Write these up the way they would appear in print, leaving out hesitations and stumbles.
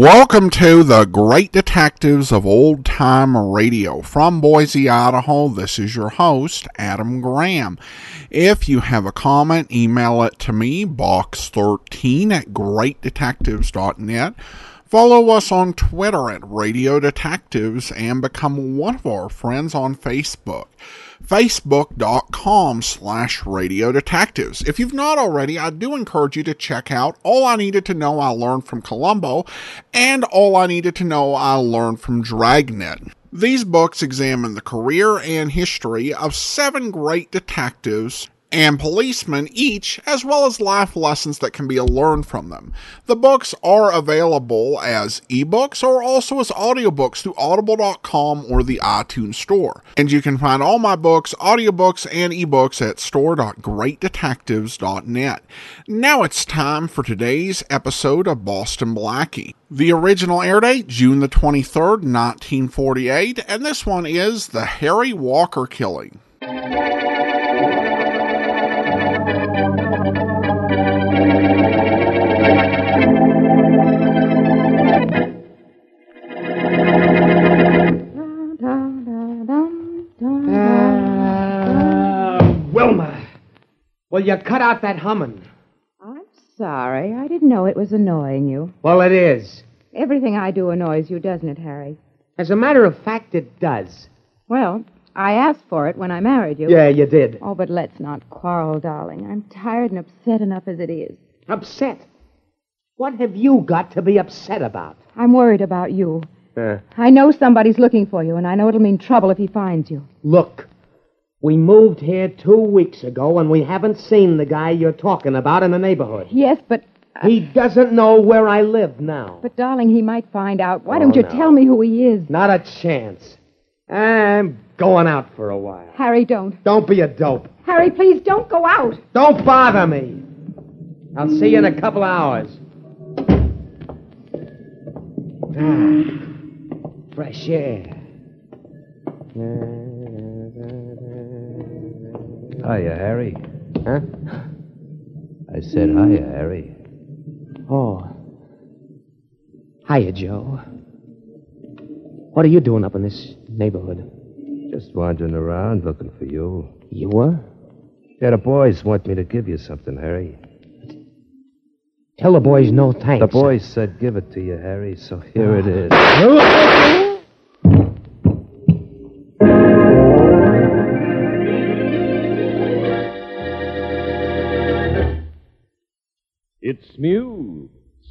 Welcome to the Great Detectives of Old Time Radio. From Boise, Idaho, this is your host, Adam Graham. If you have a comment, email it to me, box13 at greatdetectives.net. Follow us on Twitter at Radio Detectives and become one of our friends on Facebook. Facebook.com/Radio Detectives. If you've not already, I do encourage you to check out All I Needed to Know I Learned from Columbo and All I Needed to Know I Learned from Dragnet. These books examine the career and history of 7 great detectives and policemen each, as well as life lessons that can be learned from them. The books are available as ebooks or also as audiobooks through audible.com or the iTunes Store. And you can find all my books, audiobooks, and ebooks at store.greatdetectives.net. Now it's time for today's episode of Boston Blackie. The original air date, June the 23rd, 1948, and this one is The Harry Walker Killing. Wilma, will you cut out that humming? I'm sorry. I didn't know it was annoying you. Well, it is. Everything I do annoys you, doesn't it, Harry? As a matter of fact, it does. Well, I asked for it when I married you. Yeah, you did. Oh, but let's not quarrel, darling. I'm tired and upset enough as it is. Upset? What have you got to be upset about? I'm worried about you. I know somebody's looking for you, and I know it'll mean trouble if he finds you. Look, we moved here 2 weeks ago, and we haven't seen the guy you're talking about in the neighborhood. Yes, but... He doesn't know where I live now. But, darling, he might find out. Why don't you tell me who he is? Not a chance. I'm going out for a while. Harry, don't. Don't be a dope. Harry, please don't go out. Don't bother me. I'll see you in a couple hours. Fresh air. Hiya, Harry. Huh? I said hiya, Harry. Oh. Hiya, Joe. What are you doing up in this neighborhood? Just wandering around looking for you. You were? Yeah, the boys want me to give you something, Harry. Tell the boys no thanks. The boys said give it to you, Harry, so here it is. It's smooth,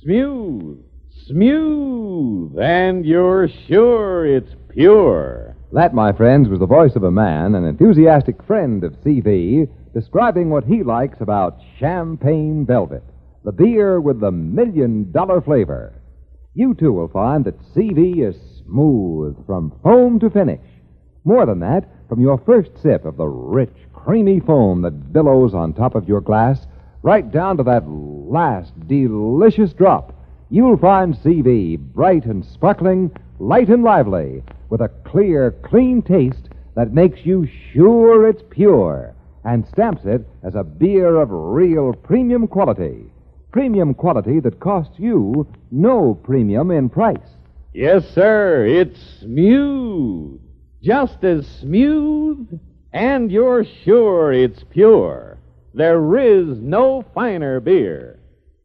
and you're sure it's pure. That, my friends, was the voice of a man, an enthusiastic friend of CV, describing what he likes about Champagne Velvet, the beer with the $1 million flavor. You, too, will find that CV is smooth from foam to finish. More than that, from your first sip of the rich, creamy foam that billows on top of your glass, right down to that last delicious drop, you'll find CV bright and sparkling, light and lively, with a clear, clean taste that makes you sure it's pure and stamps it as a beer of real premium quality. Premium quality that costs you no premium in price. Yes, sir, it's smooth. Just as smooth, and you're sure it's pure. There is no finer beer.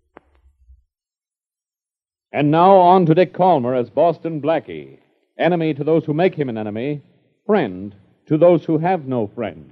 And now on to Dick Calmer as Boston Blackie. Enemy to those who make him an enemy. Friend to those who have no friend.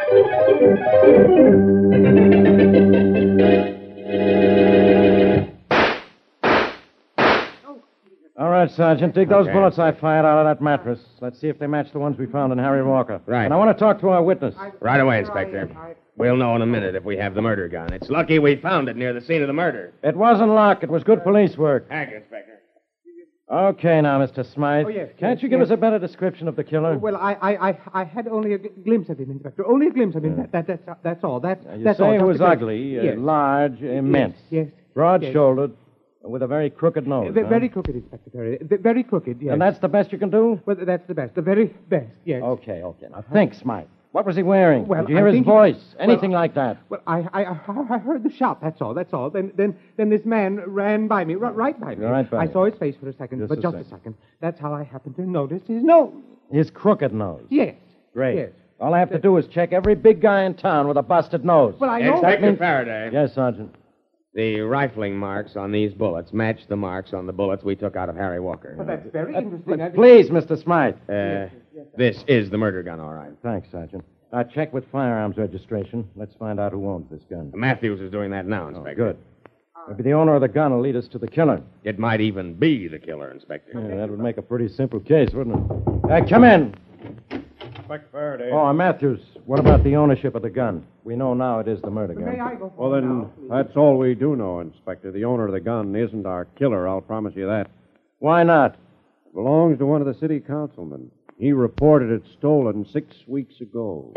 All right, Sergeant. Dig those bullets I fired out of that mattress. Let's see if they match the ones we found in Harry Walker. Right. And I want to talk to our witness. Right away, Inspector. We'll know in a minute if we have the murder gun. It's lucky we found it near the scene of the murder. It wasn't luck. It was good police work. Thank you, Inspector. Okay, now, Mr. Smythe. Oh, yes, Can't yes, you give yes. us a better description of the killer? Well, I had only a glimpse of him, Inspector. Only a glimpse of him. That's all. That's You that's say all. he Just was because- ugly, Yes. large, immense. Yes. Broad-shouldered, with a very crooked nose. huh? Very crooked, Inspector. Very crooked. Yes. And that's the best you can do? Well, that's the best. The very best. Yes. Okay. Now, think, Smythe. What was he wearing? Well, Did you hear I his think voice? Anything like that? Well, I heard the shot. That's all. Then this man ran by me, right by me. Right by I you. saw his face for a second, Just but a just a second. second. That's how I happened to notice his nose. His crooked nose. Yes. Great. Yes. All I have to do is check every big guy in town with a busted nose. Well, I know. Inspector Faraday. Yes, Sergeant. The rifling marks on these bullets match the marks on the bullets we took out of Harry Walker. Well, that's very interesting. Please, Mr. Smythe. This is the murder gun, all right. Thanks, Sergeant. Now, check with firearms registration. Let's find out who owns this gun. Matthews is doing that now, Inspector. Good. Maybe the owner of the gun will lead us to the killer. It might even be the killer, Inspector. Yeah, that would make a pretty simple case, wouldn't it? Come in. Inspector Faraday. Oh, Matthews, what about the ownership of the gun? We know now it is the murder gun. May I go? Well, then, that's all we do know, Inspector. The owner of the gun isn't our killer, I'll promise you that. Why not? It belongs to one of the city councilmen. He reported it stolen 6 weeks ago.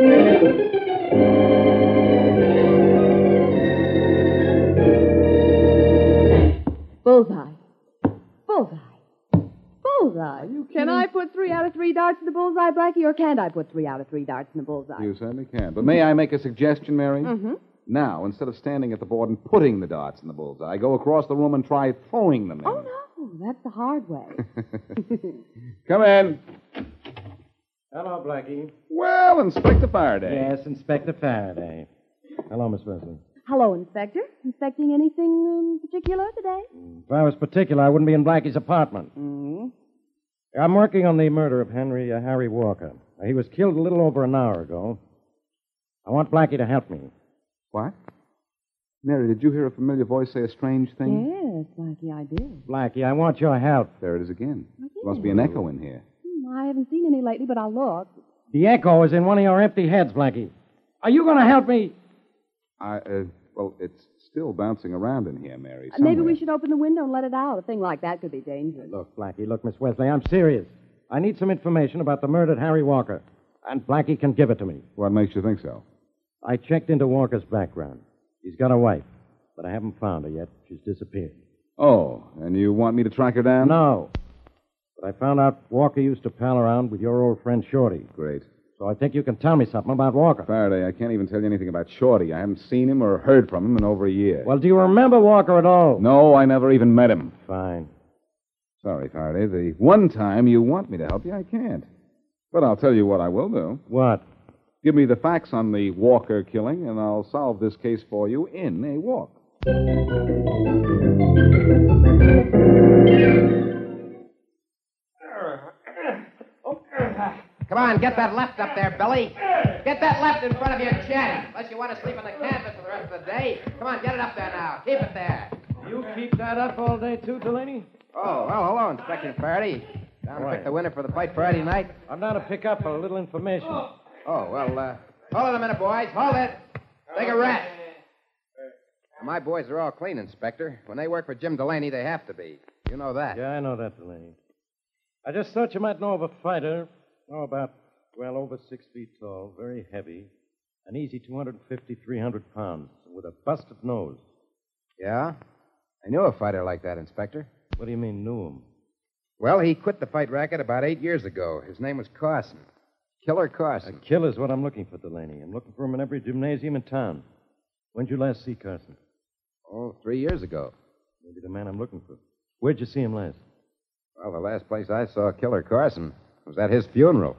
Bullseye. Bullseye. Bullseye. Can I put 3 out of 3 darts in the bullseye, Blackie, or can't I put 3 out of 3 darts in the bullseye? You certainly can. But may I make a suggestion, Mary? Mm-hmm. Now, instead of standing at the board and putting the darts in the bullseye, go across the room and try throwing them in. Oh, no. That's the hard way. Come in. Hello, Blackie. Well, Inspector Faraday. Yes, Inspector Faraday. Hello, Miss Wesley. Hello, Inspector. Inspecting anything particular today? If I was particular, I wouldn't be in Blackie's apartment. Mm-hmm. I'm working on the murder of Harry Walker. He was killed a little over an hour ago. I want Blackie to help me. What? Mary, did you hear a familiar voice say a strange thing? Yes, Blackie, I did. Blackie, I want your help. There it is again. There must be an echo in here. I haven't seen any lately, but I'll look. The echo is in one of your empty heads, Blackie. Are you going to help me? Well, it's still bouncing around in here, Mary. Maybe somewhere. we should open the window and let it out. A thing like that could be dangerous. Look, Blackie, Miss Wesley, I'm serious. I need some information about the murdered Harry Walker, and Blackie can give it to me. What makes you think so? I checked into Walker's background. He's got a wife, but I haven't found her yet. She's disappeared. Oh, and you want me to track her down? No. But I found out Walker used to pal around with your old friend Shorty. Great. So I think you can tell me something about Walker. Faraday, I can't even tell you anything about Shorty. I haven't seen him or heard from him in over a year. Well, do you remember Walker at all? No, I never even met him. Fine. Sorry, Faraday. The one time you want me to help you, I can't. But I'll tell you what I will do. What? Give me the facts on the Walker killing, and I'll solve this case for you in a walk. Come on, get that left up there, Billy. Get that left in front of your chin, unless you want to sleep on the canvas for the rest of the day. Come on, get it up there now. Keep it there. You keep that up all day, too, Delaney? Oh, well, hello, Inspector Faraday. Down to pick the winner for the fight Friday night? I'm down to pick up a little information. Oh, well, hold it a minute, boys. Hold it. Take a rest. My boys are all clean, Inspector. When they work for Jim Delaney, they have to be. You know that. Yeah, I know that, Delaney. I just thought you might know of a fighter. Oh, about, over 6 feet tall, very heavy, an easy 250, 300 pounds, with a busted nose. Yeah? I knew a fighter like that, Inspector. What do you mean, knew him? Well, he quit the fight racket about 8 years ago. His name was Carson. Killer Carson. A killer's what I'm looking for, Delaney. I'm looking for him in every gymnasium in town. When'd you last see Carson? Oh, 3 years ago. Maybe the man I'm looking for. Where'd you see him last? Well, the last place I saw Killer Carson was at his funeral.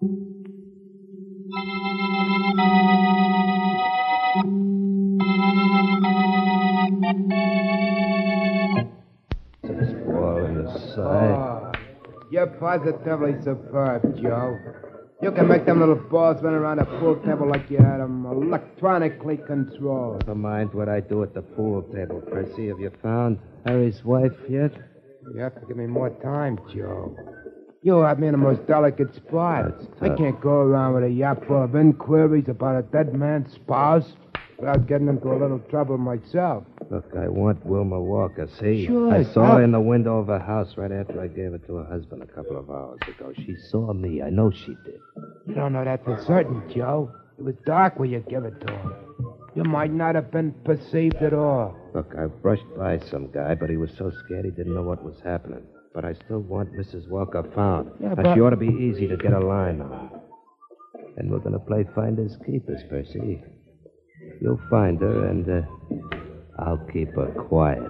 Ball in the side. Oh, you're positively superb, Joe. You can make them little balls run around a pool table like you had them electronically controlled. Never mind what I do at the pool table, Percy. Have you found Harry's wife yet? You have to give me more time, Joe. You have me in the most delicate spot. I can't go around with a yacht full of inquiries about a dead man's spouse without getting into a little trouble myself. Look, I want Wilma Walker. See? Sure. I saw her in the window of her house right after I gave it to her husband a couple of hours ago. She saw me. I know she did. You don't know that for certain, Joe. It was dark when you give it to her. You might not have been perceived at all. Look, I brushed by some guy, but he was so scared he didn't know what was happening. But I still want Mrs. Walker found. Yeah, Now, but... she ought to be easy to get a line on. And we're going to play finders keepers, Percy. You'll find her, and I'll keep her quiet.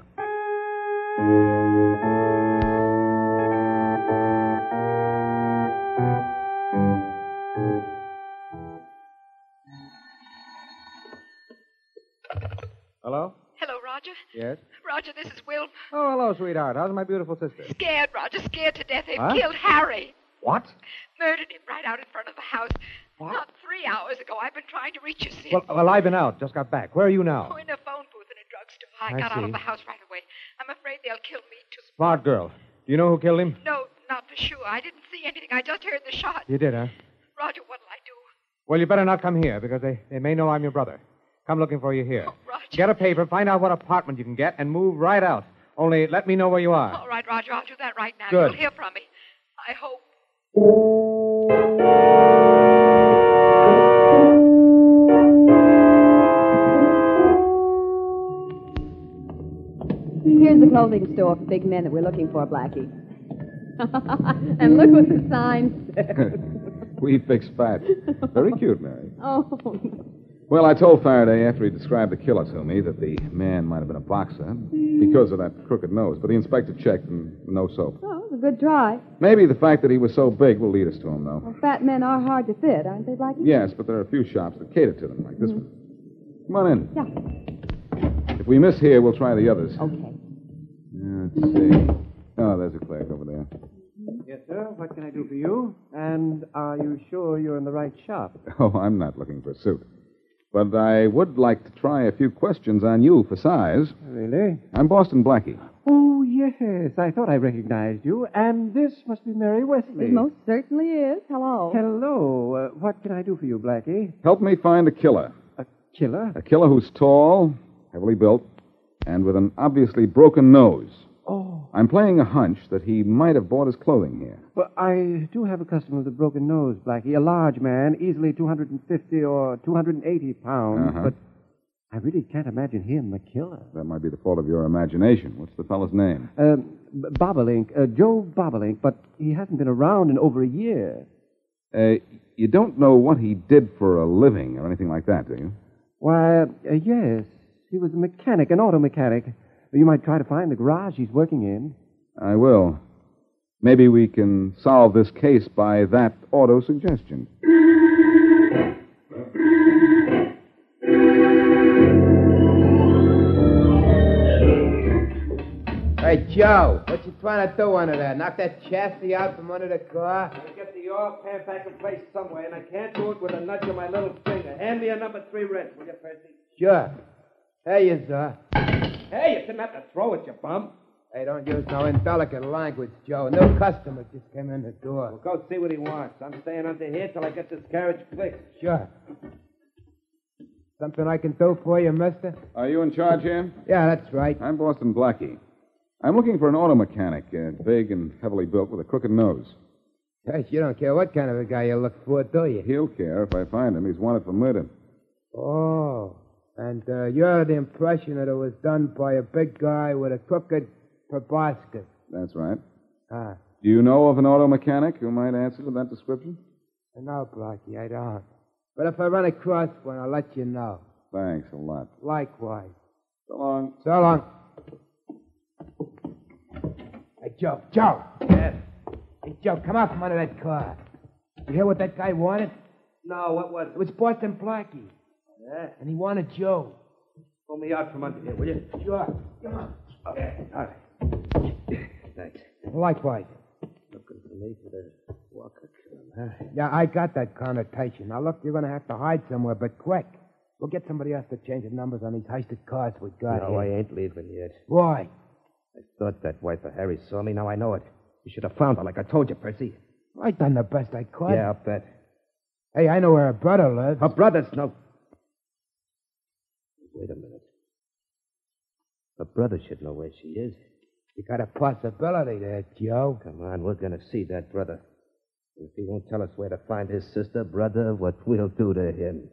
Hello? Hello, Roger. Yes? Roger, this is Will. Oh, hello, sweetheart. How's my beautiful sister? Scared, Roger, scared to death. They've Huh? killed Harry. What? Murdered him right out in front of the house. Not 3 hours ago. I've been trying to reach you, Sid. Well, I've been out. Just got back. Where are you now? Oh, in a phone booth in a drugstore. I I got out see. of the house right away. I'm afraid they'll kill me, too. Smart girl. Do you know who killed him? No, not for sure. I didn't see anything. I just heard the shot. You did, huh? Roger, what'll I do? Well, you better not come here, because they may know I'm your brother. Come looking for you here. Oh, Roger. Get a paper, find out what apartment you can get, and move right out. Only let me know where you are. All right, Roger, I'll do that right now. Good. You'll hear from me. I hope. Here's the clothing store for big men that we're looking for, Blackie. And look what the sign says. We fix fat. Very cute, Mary. Oh, Well, I told Faraday after he described the killer to me that the man might have been a boxer because of that crooked nose, but the inspector checked and no soap. well, it was a good try. Maybe the fact that he was so big will lead us to him, though. Well, fat men are hard to fit, aren't they, Blackie? Yes, but there are a few shops that cater to them, like this one. Come on in. Yeah. If we miss here, we'll try the others. Okay. Let's see. Oh, there's a clerk over there. Yes, sir. What can I do for you? And are you sure you're in the right shop? Oh, I'm not looking for a suit. But I would like to try a few questions on you for size. Really? I'm Boston Blackie. Oh, yes. I thought I recognized you. And this must be Mary Wesley. It most certainly is. Hello. Hello. What can I do for you, Blackie? Help me find a killer. A killer? A killer who's tall, heavily built, and with an obviously broken nose. Oh. I'm playing a hunch that he might have bought his clothing here. Well, I do have a customer with a broken nose, Blackie. A large man, easily 250 or 280 pounds. Uh-huh. But I really can't imagine him the killer. That might be the fault of your imagination. What's the fellow's name? Bobolink. Joe Bobolink, but he hasn't been around in over a year. You don't know what he did for a living or anything like that, do you? Why, yes. He was a mechanic, an auto mechanic. You might try to find the garage he's working in. I will. Maybe we can solve this case by that auto suggestion. Hey, Joe, what you trying to do under there? Knock that chassis out from under the car? I get the oil pan back in place somewhere, and I can't do it with a nudge of my little finger. Hand me a number 3 wrench, will you, Percy? Sure. Hey, you, sir. Hey, you didn't have to throw it, you bum. Hey, don't use no indelicate language, Joe. New customer just came in the door. Well, go see what he wants. I'm staying under here till I get this carriage fixed. Sure. Something I can do for you, mister? Are you in charge here? Yeah, that's right. I'm Boston Blackie. I'm looking for an auto mechanic, big and heavily built with a crooked nose. Hey, you don't care what kind of a guy you look for, do you? He'll care if I find him. He's wanted for murder. Oh. And you're the impression that it was done by a big guy with a crooked proboscis. That's right. Ah. Do you know of an auto mechanic who might answer to that description? No, Blackie, I don't. But if I run across one, I'll let you know. Thanks a lot. Likewise. So long. So long. Hey, Joe. Joe. Yes? Hey, Joe, come out from under that car. You hear what that guy wanted? No, what was It was Boston Blackie. Yeah? And he wanted Joe. Pull me out from under here, will you? Sure. Come on. Okay. All right. Thanks. Likewise. Looking for me for the Walker killing, huh? Yeah, I got that connotation. Now, look, you're going to have to hide somewhere, but quick. We'll get somebody else to change the numbers on these heisted cars we got No, here. I ain't leaving yet. Why? I thought that wife of Harry saw me. Now I know it. You should have found her like I told you, Percy. I done the best I could. Yeah, I'll bet. Hey, I know where her brother lives. Her brother's no... Wait a minute. Her brother should know where she is. You got a possibility there, Joe. Come on, we're going to see that brother. If he won't tell us where to find his sister, brother, what we'll do to him.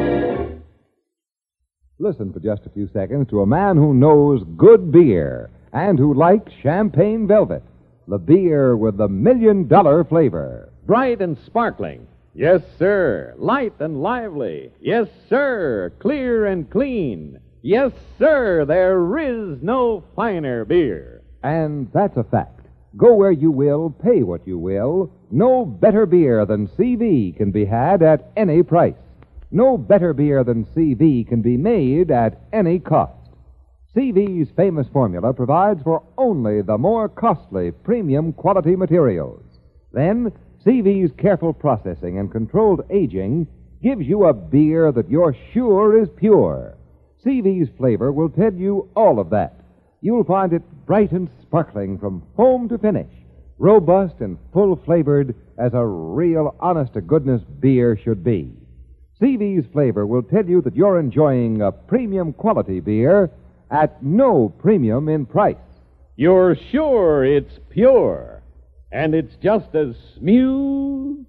Listen for just a few seconds to a man who knows good beer and who like Champagne Velvet, the beer with the $1 million flavor. Bright and sparkling. Yes, sir. Light and lively. Yes, sir. Clear and clean. Yes, sir. There is no finer beer. And that's a fact. Go where you will, pay what you will. No better beer than CV can be had at any price. No better beer than CV can be made at any cost. CV's famous formula provides for only the more costly premium quality materials. Then, CV's careful processing and controlled aging gives you a beer that you're sure is pure. CV's flavor will tell you all of that. You'll find it bright and sparkling from foam to finish, robust and full-flavored as a real honest-to-goodness beer should be. CV's flavor will tell you that you're enjoying a premium quality beer at no premium in price. You're sure it's pure, and it's just as smooth.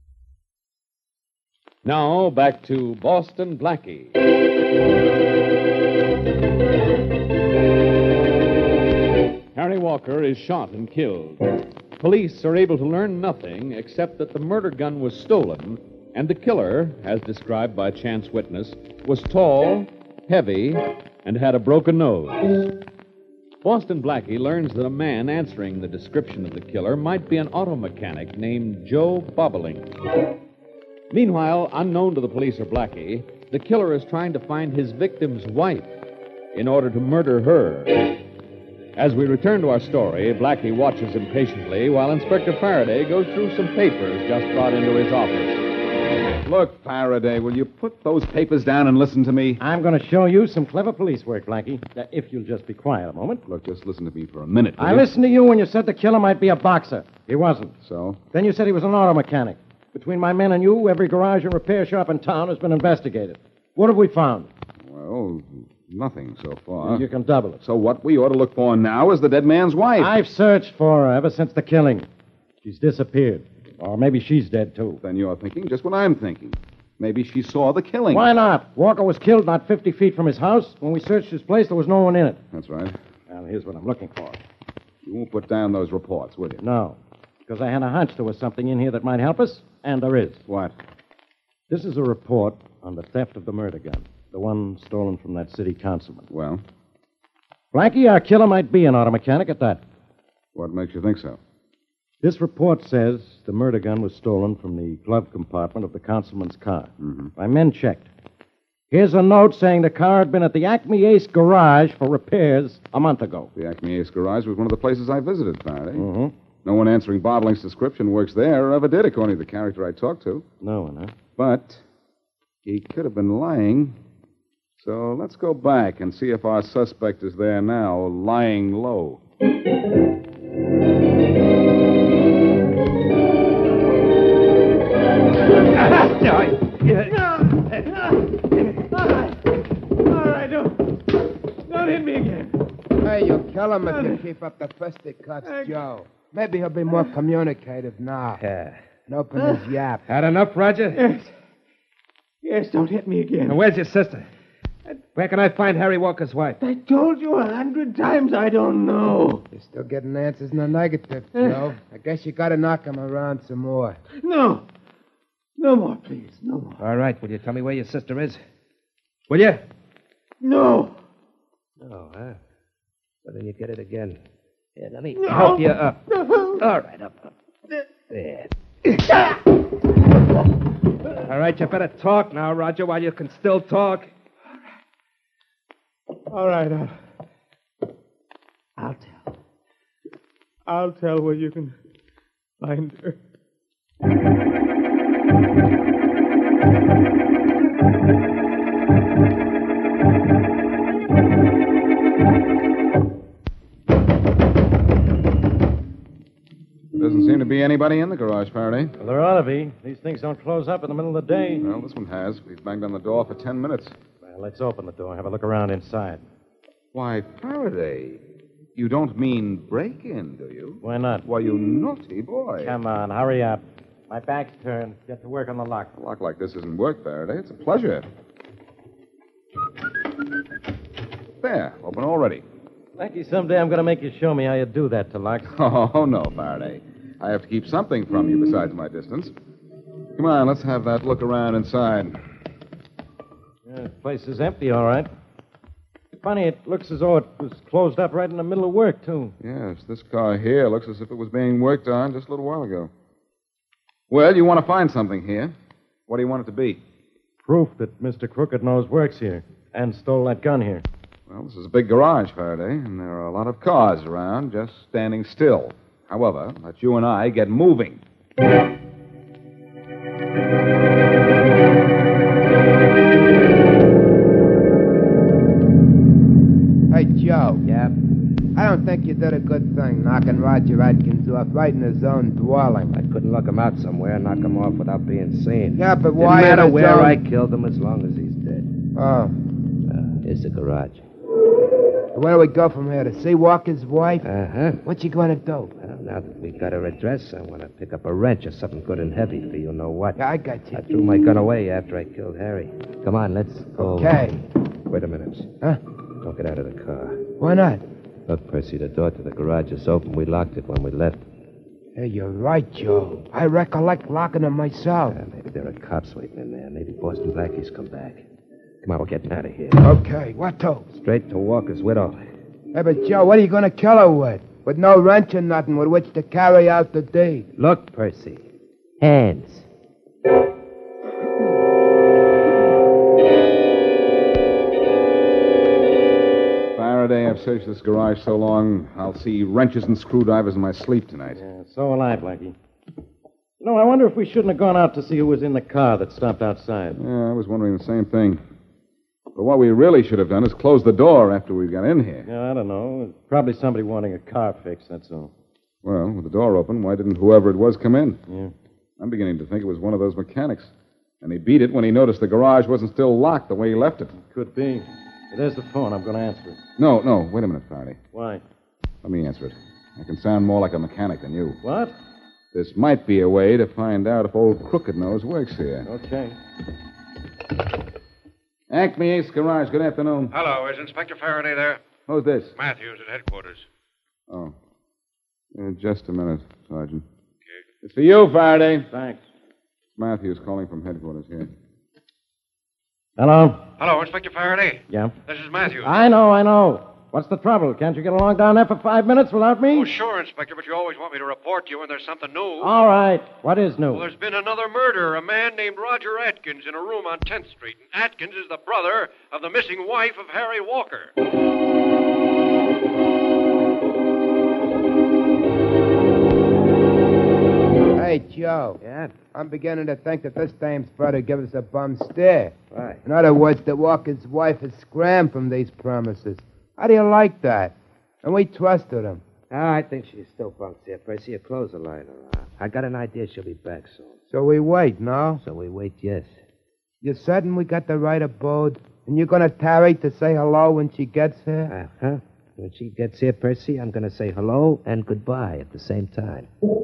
Now, back to Boston Blackie. Harry Walker is shot and killed. Police are able to learn nothing except that the murder gun was stolen, and the killer, as described by a chance witness, was tall, heavy, and had a broken nose. Boston Blackie learns that a man answering the description of the killer might be an auto mechanic named Joe Bobolink. Meanwhile, unknown to the police or Blackie, the killer is trying to find his victim's wife in order to murder her. As we return to our story, Blackie watches impatiently while Inspector Faraday goes through some papers just brought into his office. Look, Faraday, will you put those papers down and listen to me? I'm going to show you some clever police work, Blackie. If you'll just be quiet a moment. Look, just listen to me for a minute. I listened to you when you said the killer might be a boxer. He wasn't. So? Then you said he was an auto mechanic. Between my men and you, every garage and repair shop in town has been investigated. What have we found? Well, nothing so far. You can double it. So what we ought to look for now is the dead man's wife. I've searched for her ever since the killing. She's disappeared. Or maybe she's dead, too. Then you're thinking just what I'm thinking. Maybe she saw the killing. Why not? Walker was killed not 50 feet from his house. When we searched his place, there was no one in it. That's right. Well, here's what I'm looking for. You won't put down those reports, will you? No. Because I had a hunch there was something in here that might help us, and there is. What? This is a report on the theft of the murder gun, the one stolen from that city councilman. Well? Blackie, our killer might be an auto mechanic at that. What makes you think so? This report says the murder gun was stolen from the glove compartment of the councilman's car. Mm-hmm. My men checked. Here's a note saying the car had been at the Acme Ace garage for repairs a month ago. The Acme Ace garage was one of the places I visited, Faraday. Mm-hmm. No one answering Bobolink's description works there or ever did, according to the character I talked to. No one, huh? But he could have been lying. So let's go back and see if our suspect is there now, lying low. All right, don't hit me again. Hey, you kill him if you keep up the fisticuffs, Joe. Maybe he'll be more communicative now. Yeah. And open his yap. Had enough, Roger? Yes. Yes, don't hit me again. Now, where's your sister? Where can I find Harry Walker's wife? I told you 100 times I don't know. You're still getting answers in the negative, Joe. I guess you gotta knock him around some more. No. No more, please. No more. All right, will you tell me where your sister is? Will you? No. No, huh? Well, then you get it again. Here, let me No. help you up. All right, up. There. All right, you better talk now, Roger, while you can still talk. All right, I'll tell. I'll tell where you can find her. Doesn't seem to be anybody in the garage, Faraday. Well, there ought to be. These things don't close up in the middle of the day. Well, this one has. We've banged on the door for 10 minutes. Well, let's open the door and have a look around inside. Why, Faraday, you don't mean break-in, do you? Why not? Why, you naughty boy. Come on, hurry up. My back's turned. Get to work on the lock. A lock like this isn't work, Faraday. It's a pleasure. There, open already. Blackie, someday I'm going to make you show me how you do that, Tulloch. Oh, no, Faraday. I have to keep something from you besides my distance. Come on, let's have that look around inside. Yeah, the place is empty, all right. Funny, it looks as though it was closed up right in the middle of work, too. Yes, this car here looks as if it was being worked on just a little while ago. Well, you want to find something here. What do you want it to be? Proof that Mr. Crooked Nose works here and stole that gun here. Well, this is a big garage, Faraday, and there are a lot of cars around just standing still. However, let you and I get moving. Hey, Joe. Yeah? I don't think you did a good thing knocking Roger Atkins off right in his own dwelling. I couldn't look him out somewhere and knock him off without being seen. Yeah, but why... Didn't matter where I killed him as long as he's dead. Oh. Here's the garage. Where do we go from here? To see Walker's wife? Uh-huh. What you going to do? Well, now that we got her address, I want to pick up a wrench or something good and heavy for you know what. Yeah, I got you. I threw my gun away after I killed Harry. Come on, let's go. Okay. Wait a minute. Huh? Don't get out of the car. Why not? Look, Percy, the door to the garage is open. We locked it when we left. Hey, you're right, Joe. I recollect locking it myself. Maybe there are cops waiting in there. Maybe Boston Blackie's come back. Come on, we're getting out of here. Okay, what to? Straight to Walker's widow. Hey, but Joe, what are you going to kill her with? With no wrench or nothing with which to carry out the deed. Look, Percy. Hands. Faraday, I've searched this garage so long, I'll see wrenches and screwdrivers in my sleep tonight. Yeah, so will I, Blackie. You know, I wonder if we shouldn't have gone out to see who was in the car that stopped outside. Yeah, I was wondering the same thing. But what we really should have done is close the door after we got in here. Yeah, I don't know. Probably somebody wanting a car fix, that's all. Well, with the door open, why didn't whoever it was come in? Yeah. I'm beginning to think it was one of those mechanics. And he beat it when he noticed the garage wasn't still locked the way he left it. Could be. There's the phone. I'm going to answer it. No, wait a minute, Faraday. Why? Let me answer it. I can sound more like a mechanic than you. What? This might be a way to find out if old Crooked Nose works here. Okay. Acme Ace Garage, good afternoon. Hello, is Inspector Faraday there? Who's this? Matthews at headquarters. Oh. Just a minute, Sergeant. Okay. It's for you, Faraday. Thanks. Matthews calling from headquarters here. Hello? Hello, Inspector Faraday. Yeah? This is Matthews. I know. What's the trouble? Can't you get along down there for 5 minutes without me? Oh, sure, Inspector, but you always want me to report to you when there's something new. All right. What is new? Well, there's been another murder. A man named Roger Atkins in a room on 10th Street. And Atkins is the brother of the missing wife of Harry Walker. Hey, Joe. Yeah? I'm beginning to think that this dame's brother gave us a bum stare. Why? In other words, that Walker's wife has scrammed from these premises. How do you like that? And we trusted him. I think she's still bunks here, Percy. You close the line around. I got an idea she'll be back soon. So we wait, no? So we wait, yes. You're certain we got the right abode? And you're going to tarry to say hello when she gets here? Uh-huh. When she gets here, Percy, I'm going to say hello and goodbye at the same time.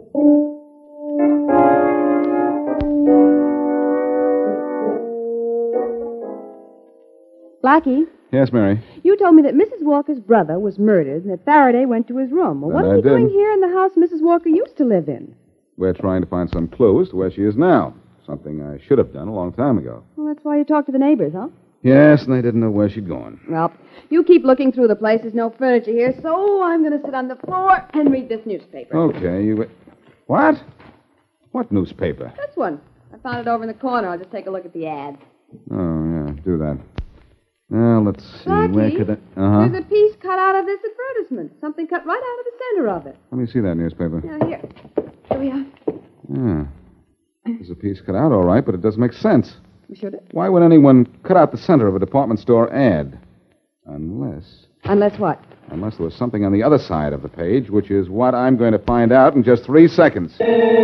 Blackie, Yes, Mary. you told me that Mrs. Walker's brother was murdered and that Faraday went to his room. Well, what That are I we did. doing here in the house Mrs. Walker used to live in? We're trying to find some clues to where she is now. Something I should have done a long time ago. Well, that's why you talked to the neighbors, huh? Yes, and they didn't know where she'd gone. Well, you keep looking through the place. There's no furniture here, so I'm going to sit on the floor and read this newspaper. Okay, you... What? What newspaper? This one. I found it over in the corner. I'll just take a look at the ad. Oh, yeah, do that. Now, let's see. Where Blackie, could I... Uh-huh. there's a piece cut out of this advertisement. Something cut right out of the center of it. Let me see that newspaper. Now, here. Here we are. Yeah. There's a piece cut out, all right, but it doesn't make sense. You should have. Why would anyone cut out the center of a department store ad? Unless what? there was something on the other side of the page, which is what I'm going to find out in just 3 seconds.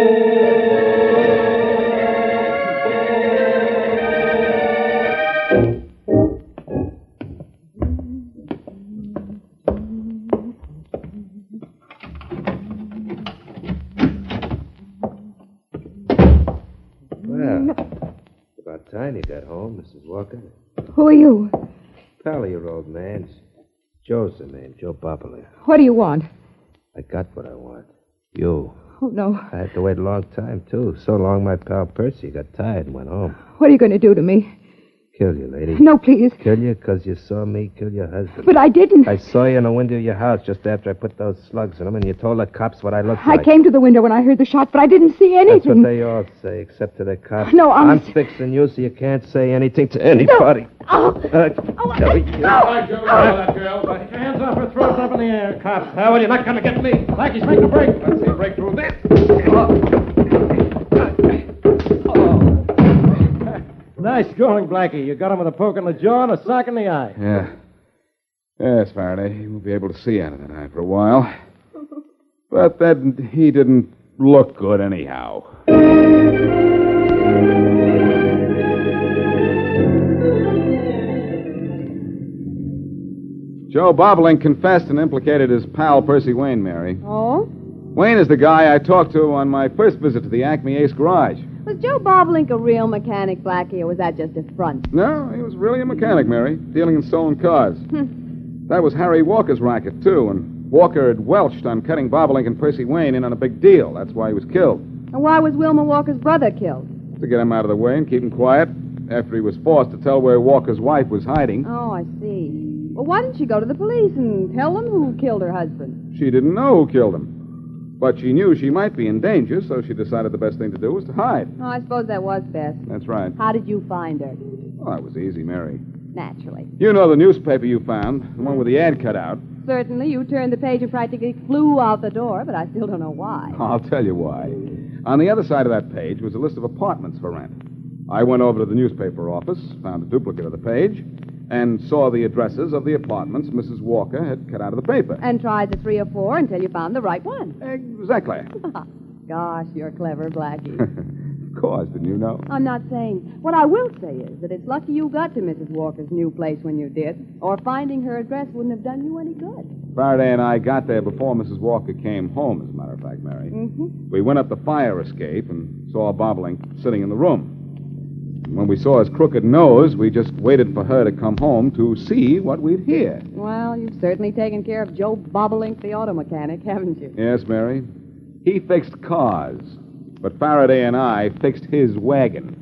Well, about time you got home, Mrs. Walker. Who are you? Pal of your old man's. Joe's the name, Joe Bobolink. What do you want? I got what I want. You. Oh, no. I had to wait a long time, too. So long my pal Percy got tired and went home. What are you going to do to me? Kill you, lady. No, please. Kill you because you saw me kill your husband. But I didn't. I saw you in the window of your house just after I put those slugs in them, and you told the cops what I looked I like. came to the window when I heard the shot, but I didn't see anything. That's what they all say, except to the cops. No, I'm fixing you so you can't say anything to anybody. All right, Joe, that girl. Hands off her, throats up in the air. Cops, Howard, you're not going to get me. Blackie's making a break. Let's see him break through this. Nice going, Blackie. You got him with a poke in the jaw and a sock in the eye. Yeah. Yes, Faraday. He won't be able to see out of that eye for a while. But he didn't look good anyhow. Joe Bobolink confessed and implicated his pal Percy Wayne, Mary. Oh? Wayne is the guy I talked to on my first visit to the Acme Ace garage. Was Joe Bobolink a real mechanic, Blackie, or was that just a front? No, he was really a mechanic, Mary, dealing in stolen cars. That was Harry Walker's racket, too, and Walker had welched on cutting Bobolink and Percy Wayne in on a big deal. That's why he was killed. And why was Wilma Walker's brother killed? To get him out of the way and keep him quiet after he was forced to tell where Walker's wife was hiding. Oh, I see. Well, why didn't she go to the police and tell them who killed her husband? She didn't know who killed him. But she knew she might be in danger, so she decided the best thing to do was to hide. Oh, I suppose that was best. That's right. How did you find her? Well, that was easy, Mary. Naturally. You know the newspaper you found, the one with the ad cut out. Certainly, you turned the page and practically flew out the door, but I still don't know why. I'll tell you why. On the other side of that page was a list of apartments for rent. I went over to the newspaper office, found a duplicate of the page, and saw the addresses of the apartments Mrs. Walker had cut out of the paper. And tried the 3 or 4 until you found the right one. Exactly. Gosh, you're clever, Blackie. Of course, didn't you know? I'm not saying. What I will say is that it's lucky you got to Mrs. Walker's new place when you did, or finding her address wouldn't have done you any good. Faraday and I got there before Mrs. Walker came home, as a matter of fact, Mary. Mm-hmm. We went up the fire escape and saw Bobolink sitting in the room. When we saw his crooked nose, we just waited for her to come home to see what we'd hear. Well, you've certainly taken care of Joe Bobolink, the auto mechanic, haven't you? Yes, Mary. He fixed cars, but Faraday and I fixed his wagon.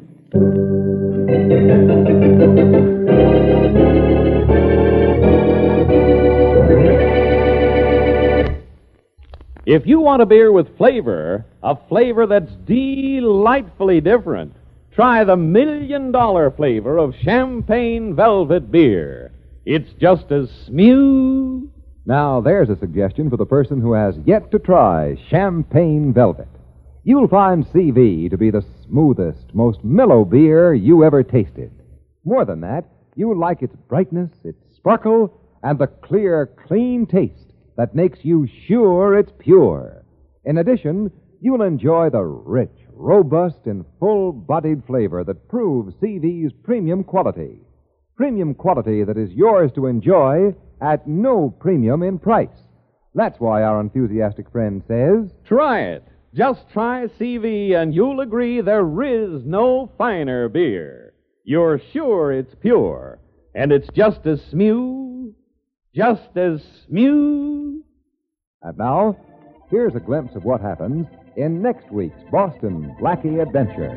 If you want a beer with flavor, a flavor that's delightfully different, try the $1 million flavor of Champagne Velvet Beer. It's just as smooth. Now, there's a suggestion for the person who has yet to try Champagne Velvet. You'll find CV to be the smoothest, most mellow beer you ever tasted. More than that, you'll like its brightness, its sparkle, and the clear, clean taste that makes you sure it's pure. In addition, you'll enjoy the rich, robust, and full-bodied flavor that proves CV's premium quality. Premium quality that is yours to enjoy at no premium in price. That's why our enthusiastic friend says, Try it. Just try CV and you'll agree there is no finer beer. You're sure it's pure, and it's just as smooth, just as smooth. And now, here's a glimpse of what happens in next week's Boston Blackie Adventure.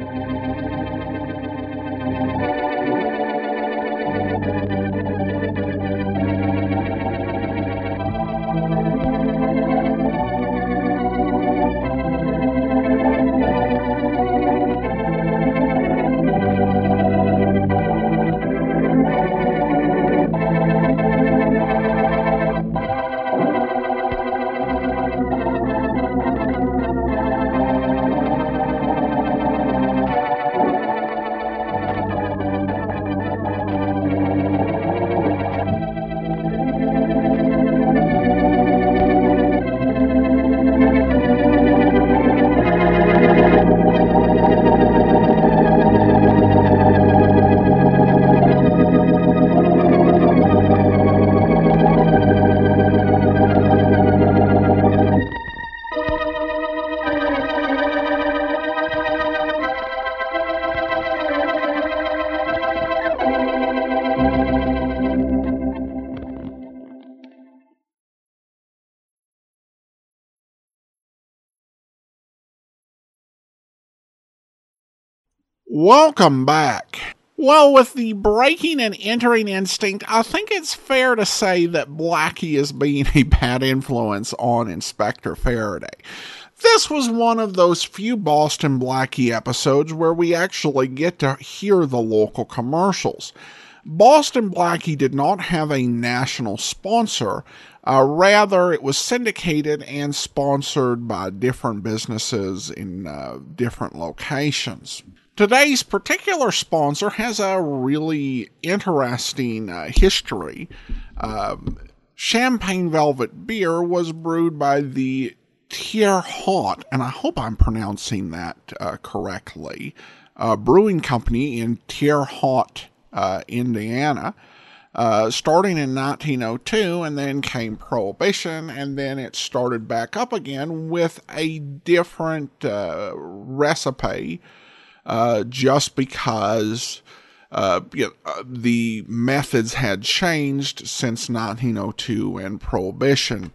Welcome back. Well, with the breaking and entering instinct, I think it's fair to say that Blackie is being a bad influence on Inspector Faraday. This was one of those few Boston Blackie episodes where we actually get to hear the local commercials. Boston Blackie did not have a national sponsor. Rather, it was syndicated and sponsored by different businesses in different locations. Today's particular sponsor has a really interesting history. Champagne Velvet beer was brewed by the Terre Haute, and I hope I'm pronouncing that correctly, brewing company in Terre Haute, Indiana, starting in 1902, and then came Prohibition, and then it started back up again with a different recipe, just because the methods had changed since 1902 and Prohibition.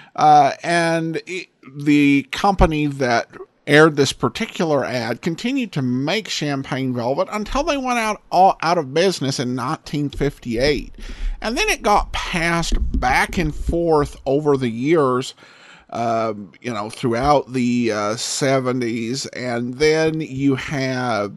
The company that aired this particular ad continued to make Champagne Velvet until they went out of business in 1958. And then it got passed back and forth over the years, throughout the 70s. And then you have,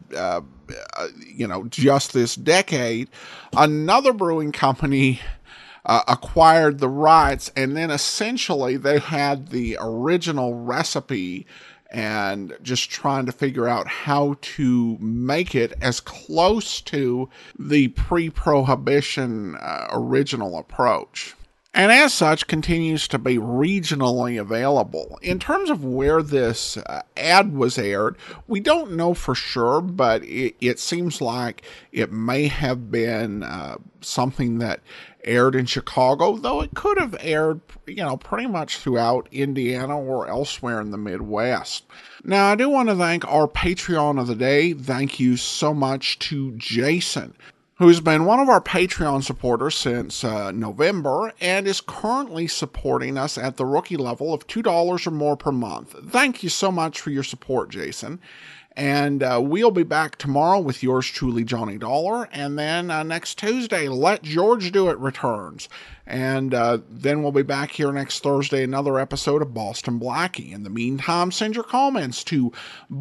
just this decade, another brewing company acquired the rights, and then essentially they had the original recipe and just trying to figure out how to make it as close to the pre-Prohibition original approach. And as such, continues to be regionally available. In terms of where this ad was aired, we don't know for sure, but it seems like it may have been something that aired in Chicago, though it could have aired, pretty much throughout Indiana or elsewhere in the Midwest. Now, I do want to thank our Patreon of the day. Thank you so much to Jason, who's been one of our Patreon supporters since November and is currently supporting us at the rookie level of $2 or more per month. Thank you so much for your support, Jason. And we'll be back tomorrow with yours truly, Johnny Dollar. And then next Tuesday, Let George Do It returns. And then we'll be back here next Thursday, another episode of Boston Blackie. In the meantime, send your comments to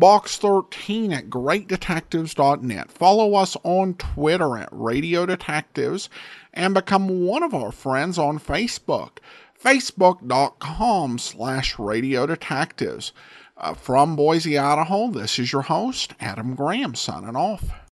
box13@greatdetectives.net. Follow us on Twitter at Radio Detectives and become one of our friends on Facebook, facebook.com/Radio Detectives. From Boise, Idaho, this is your host, Adam Graham, signing off.